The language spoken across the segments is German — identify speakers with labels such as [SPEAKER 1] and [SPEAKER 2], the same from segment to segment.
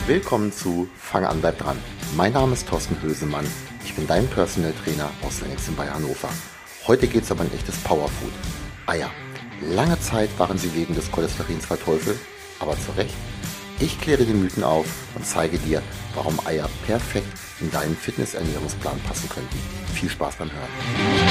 [SPEAKER 1] Willkommen zu Fang an, bleib dran. Mein Name ist Thorsten Hösemann. Ich bin dein Personal Trainer aus Lenningsen bei Hannover. Heute geht es aber um ein echtes Powerfood. Eier. Lange Zeit waren sie wegen des Cholesterins verteufelt, aber zu Recht. Ich kläre die Mythen auf und zeige dir, warum Eier perfekt in deinen Fitness-Ernährungsplan passen könnten. Viel Spaß beim Hören.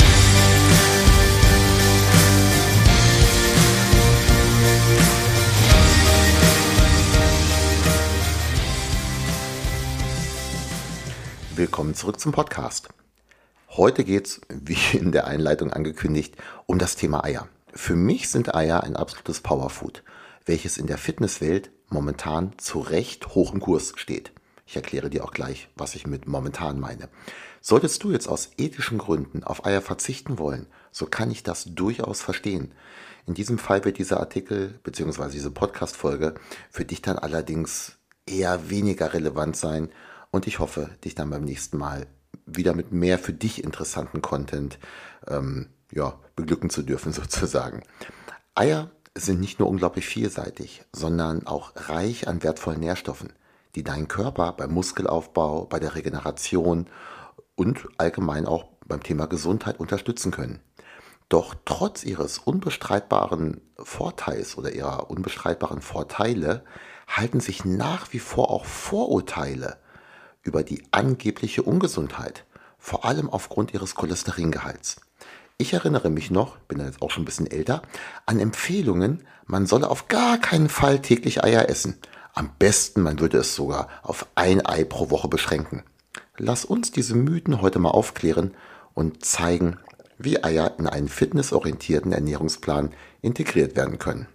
[SPEAKER 1] Willkommen zurück zum Podcast. Heute geht es, wie in der Einleitung angekündigt, um das Thema Eier. Für mich sind Eier ein absolutes Powerfood, welches in der Fitnesswelt momentan zu Recht hoch im Kurs steht. Ich erkläre dir auch gleich, was ich mit momentan meine. Solltest du jetzt aus ethischen Gründen auf Eier verzichten wollen, so kann ich das durchaus verstehen. In diesem Fall wird dieser Artikel bzw. diese Podcast-Folge für dich dann allerdings eher weniger relevant sein. Und ich hoffe, dich dann beim nächsten Mal wieder mit mehr für dich interessanten Content beglücken zu dürfen sozusagen. Eier sind nicht nur unglaublich vielseitig, sondern auch reich an wertvollen Nährstoffen, die deinen Körper beim Muskelaufbau, bei der Regeneration und allgemein auch beim Thema Gesundheit unterstützen können. Doch trotz ihres unbestreitbaren Vorteils oder ihrer unbestreitbaren Vorteile halten sich nach wie vor auch Vorurteile über die angebliche Ungesundheit, vor allem aufgrund ihres Cholesteringehalts. Ich erinnere mich noch, bin jetzt auch schon ein bisschen älter, an Empfehlungen, man solle auf gar keinen Fall täglich Eier essen. Am besten, man würde es sogar auf ein Ei pro Woche beschränken. Lass uns diese Mythen heute mal aufklären und zeigen, wie Eier in einen fitnessorientierten Ernährungsplan integriert werden können.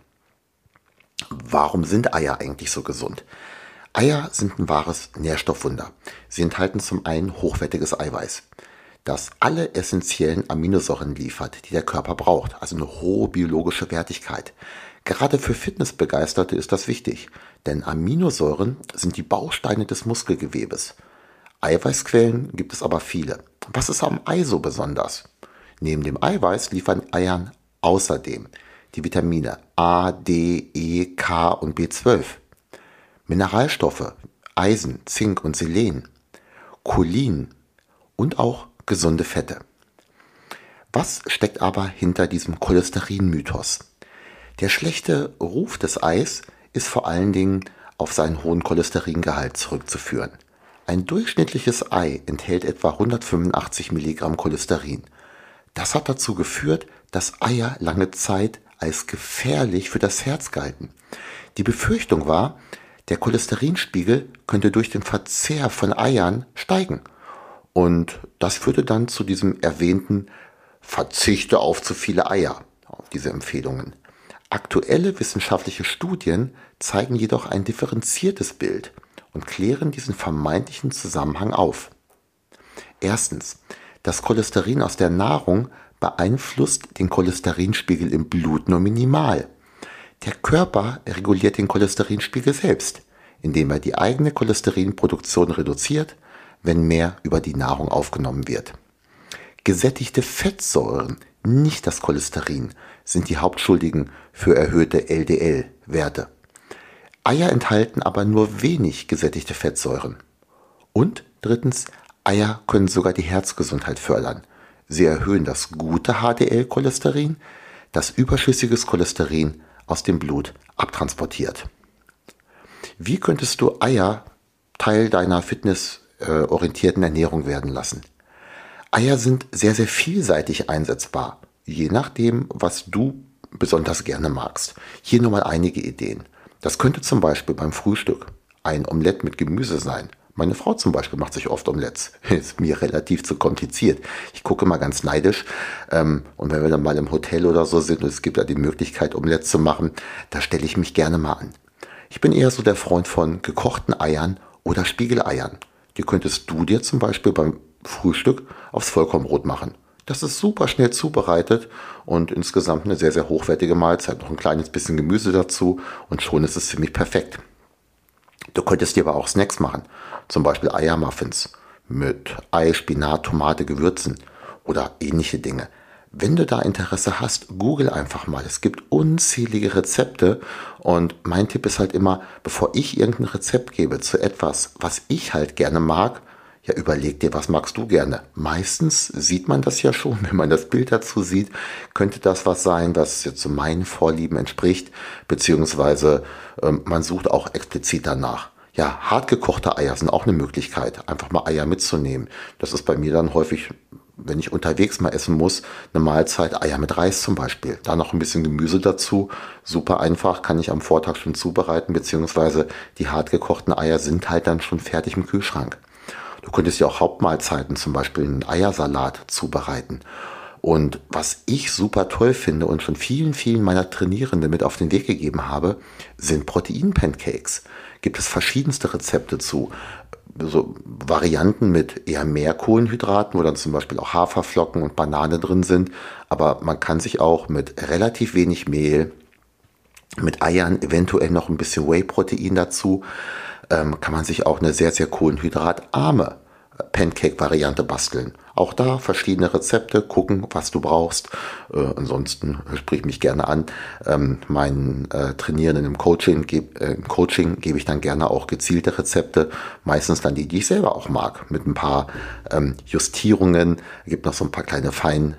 [SPEAKER 1] Warum sind Eier eigentlich so gesund? Eier sind ein wahres Nährstoffwunder. Sie enthalten zum einen hochwertiges Eiweiß, das alle essentiellen Aminosäuren liefert, die der Körper braucht, also eine hohe biologische Wertigkeit. Gerade für Fitnessbegeisterte ist das wichtig, denn Aminosäuren sind die Bausteine des Muskelgewebes. Eiweißquellen gibt es aber viele. Was ist am Ei so besonders? Neben dem Eiweiß liefern Eiern außerdem die Vitamine A, D, E, K und B12. Mineralstoffe, Eisen, Zink und Selen, Cholin und auch gesunde Fette. Was steckt aber hinter diesem Cholesterin-Mythos? Der schlechte Ruf des Eis ist vor allen Dingen auf seinen hohen Cholesteringehalt zurückzuführen. Ein durchschnittliches Ei enthält etwa 185 Milligramm Cholesterin. Das hat dazu geführt, dass Eier lange Zeit als gefährlich für das Herz galten. Die Befürchtung war, der Cholesterinspiegel könnte durch den Verzehr von Eiern steigen. Und das führte dann zu diesem erwähnten Verzichte auf zu viele Eier, auf diese Empfehlungen. Aktuelle wissenschaftliche Studien zeigen jedoch ein differenziertes Bild und klären diesen vermeintlichen Zusammenhang auf. Erstens, das Cholesterin aus der Nahrung beeinflusst den Cholesterinspiegel im Blut nur minimal. Der Körper reguliert den Cholesterinspiegel selbst, indem er die eigene Cholesterinproduktion reduziert, wenn mehr über die Nahrung aufgenommen wird. Gesättigte Fettsäuren, nicht das Cholesterin, sind die Hauptschuldigen für erhöhte LDL-Werte. Eier enthalten aber nur wenig gesättigte Fettsäuren. Und drittens, Eier können sogar die Herzgesundheit fördern. Sie erhöhen das gute HDL-Cholesterin, das überschüssiges Cholesterin aus dem Blut abtransportiert. Wie könntest du Eier Teil deiner fitnessorientierten Ernährung werden lassen? Eier sind sehr, sehr vielseitig einsetzbar, je nachdem, was du besonders gerne magst. Hier nur mal einige Ideen. Das könnte zum Beispiel beim Frühstück ein Omelett mit Gemüse sein. Meine Frau zum Beispiel macht sich oft Omelettes. Ist mir relativ zu kompliziert. Ich gucke mal ganz neidisch. Und wenn wir dann mal im Hotel oder so sind und es gibt ja die Möglichkeit, Omelettes zu machen, da stelle ich mich gerne mal an. Ich bin eher so der Freund von gekochten Eiern oder Spiegeleiern. Die könntest du dir zum Beispiel beim Frühstück aufs Vollkornbrot machen. Das ist super schnell zubereitet und insgesamt eine sehr, sehr hochwertige Mahlzeit. Noch ein kleines bisschen Gemüse dazu und schon ist es ziemlich perfekt. Du könntest dir aber auch Snacks machen, zum Beispiel Eiermuffins mit Ei, Spinat, Tomate, Gewürzen oder ähnliche Dinge. Wenn du da Interesse hast, google einfach mal. Es gibt unzählige Rezepte und mein Tipp ist halt immer, bevor ich irgendein Rezept gebe zu etwas, was ich halt gerne mag, ja, überleg dir, was magst du gerne? Meistens sieht man das ja schon, wenn man das Bild dazu sieht, könnte das was sein, was jetzt zu meinen Vorlieben entspricht, beziehungsweise man sucht auch explizit danach. Ja, hartgekochte Eier sind auch eine Möglichkeit, einfach mal Eier mitzunehmen. Das ist bei mir dann häufig, wenn ich unterwegs mal essen muss, eine Mahlzeit, Eier mit Reis zum Beispiel. Da noch ein bisschen Gemüse dazu, super einfach, kann ich am Vortag schon zubereiten, beziehungsweise die hartgekochten Eier sind halt dann schon fertig im Kühlschrank. Du könntest ja auch Hauptmahlzeiten, zum Beispiel einen Eiersalat zubereiten. Und was ich super toll finde und schon vielen, vielen meiner Trainierenden mit auf den Weg gegeben habe, sind Protein-Pancakes. Gibt es verschiedenste Rezepte zu. So Varianten mit eher mehr Kohlenhydraten, wo dann zum Beispiel auch Haferflocken und Banane drin sind. Aber man kann sich auch mit relativ wenig Mehl, mit Eiern, eventuell noch ein bisschen Whey-Protein dazu, kann man sich auch eine sehr, sehr kohlenhydratarme Pancake-Variante basteln. Auch da verschiedene Rezepte, gucken, was du brauchst. Ansonsten sprich mich gerne an. Meinen Trainierenden im Coaching gebe ich dann gerne auch gezielte Rezepte. Meistens dann die ich selber auch mag. Mit ein paar Justierungen. Es gibt noch so ein paar kleine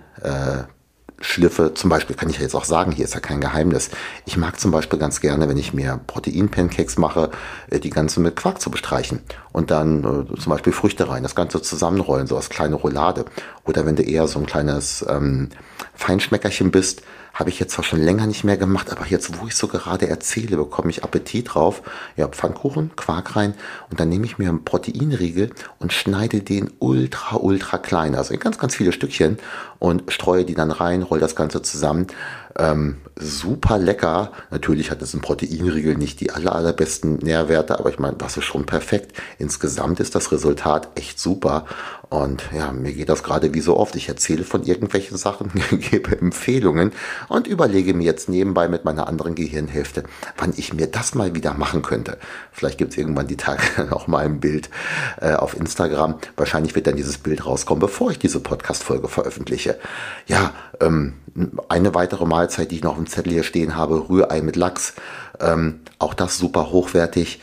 [SPEAKER 1] Schliffe, zum Beispiel kann ich ja jetzt auch sagen, hier ist ja kein Geheimnis. Ich mag zum Beispiel ganz gerne, wenn ich mir Protein-Pancakes mache, die ganze mit Quark zu bestreichen und dann zum Beispiel Früchte rein, das Ganze zusammenrollen, so als kleine Roulade. Oder wenn du eher so ein kleines Feinschmeckerchen bist, habe ich jetzt zwar schon länger nicht mehr gemacht, aber jetzt, wo ich so gerade erzähle, bekomme ich Appetit drauf. Ja, Pfannkuchen, Quark rein und dann nehme ich mir einen Proteinriegel und schneide den ultra, ultra klein, also in ganz, ganz viele Stückchen und streue die dann rein, roll das Ganze zusammen. Super lecker. Natürlich hat es ein Proteinriegel nicht die allerbesten Nährwerte, aber ich meine, das ist schon perfekt. Insgesamt ist das Resultat echt super. Und ja, mir geht das gerade wie so oft. Ich erzähle von irgendwelchen Sachen, gebe Empfehlungen und überlege mir jetzt nebenbei mit meiner anderen Gehirnhälfte, wann ich mir das mal wieder machen könnte. Vielleicht gibt es irgendwann die Tage auch mal ein Bild auf Instagram. Wahrscheinlich wird dann dieses Bild rauskommen, bevor ich diese Podcast-Folge veröffentliche. Ja, eine weitere Mahlzeit, die ich noch im Zettel hier stehen habe, Rührei mit Lachs. Auch das super hochwertig.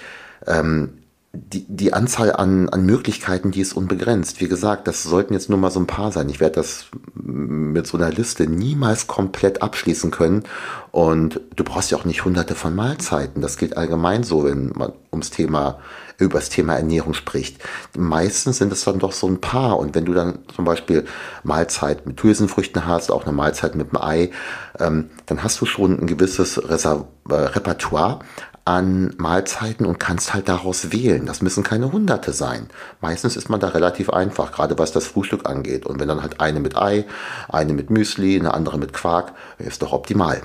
[SPEAKER 1] Die Anzahl an Möglichkeiten, die ist unbegrenzt. Wie gesagt, das sollten jetzt nur mal so ein paar sein. Ich werde das mit so einer Liste niemals komplett abschließen können. Und du brauchst ja auch nicht hunderte von Mahlzeiten. Das gilt allgemein so, wenn man über das Thema Ernährung spricht. Meistens sind es dann doch so ein paar. Und wenn du dann zum Beispiel Mahlzeit mit Hülsenfrüchten hast, auch eine Mahlzeit mit einem Ei, dann hast du schon ein gewisses Repertoire an Mahlzeiten und kannst halt daraus wählen. Das müssen keine Hunderte sein. Meistens ist man da relativ einfach, gerade was das Frühstück angeht. Und wenn dann halt eine mit Ei, eine mit Müsli, eine andere mit Quark, ist doch optimal.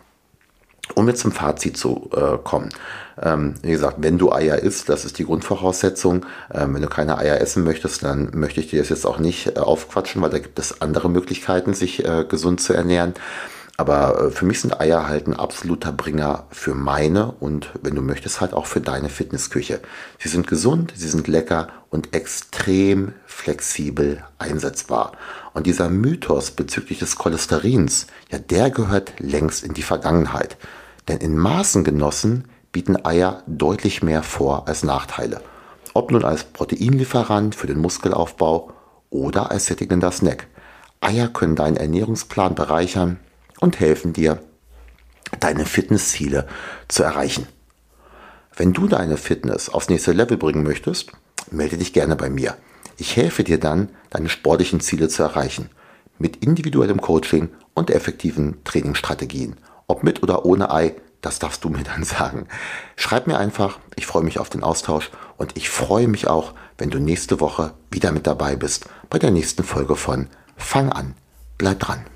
[SPEAKER 1] Um jetzt zum Fazit zu kommen. Wie gesagt, wenn du Eier isst, das ist die Grundvoraussetzung. Wenn du keine Eier essen möchtest, dann möchte ich dir das jetzt auch nicht aufquatschen, weil da gibt es andere Möglichkeiten, sich gesund zu ernähren. Aber für mich sind Eier halt ein absoluter Bringer für meine und wenn du möchtest halt auch für deine Fitnessküche. Sie sind gesund, sie sind lecker und extrem flexibel einsetzbar. Und dieser Mythos bezüglich des Cholesterins, ja, der gehört längst in die Vergangenheit. Denn in Maßen genossen bieten Eier deutlich mehr Vor- als Nachteile. Ob nun als Proteinlieferant für den Muskelaufbau oder als sättigender Snack. Eier können deinen Ernährungsplan bereichern und helfen dir, deine Fitnessziele zu erreichen. Wenn du deine Fitness aufs nächste Level bringen möchtest, melde dich gerne bei mir. Ich helfe dir dann, deine sportlichen Ziele zu erreichen. Mit individuellem Coaching und effektiven Trainingsstrategien. Ob mit oder ohne Ei, das darfst du mir dann sagen. Schreib mir einfach, ich freue mich auf den Austausch und ich freue mich auch, wenn du nächste Woche wieder mit dabei bist bei der nächsten Folge von Fang an, bleib dran.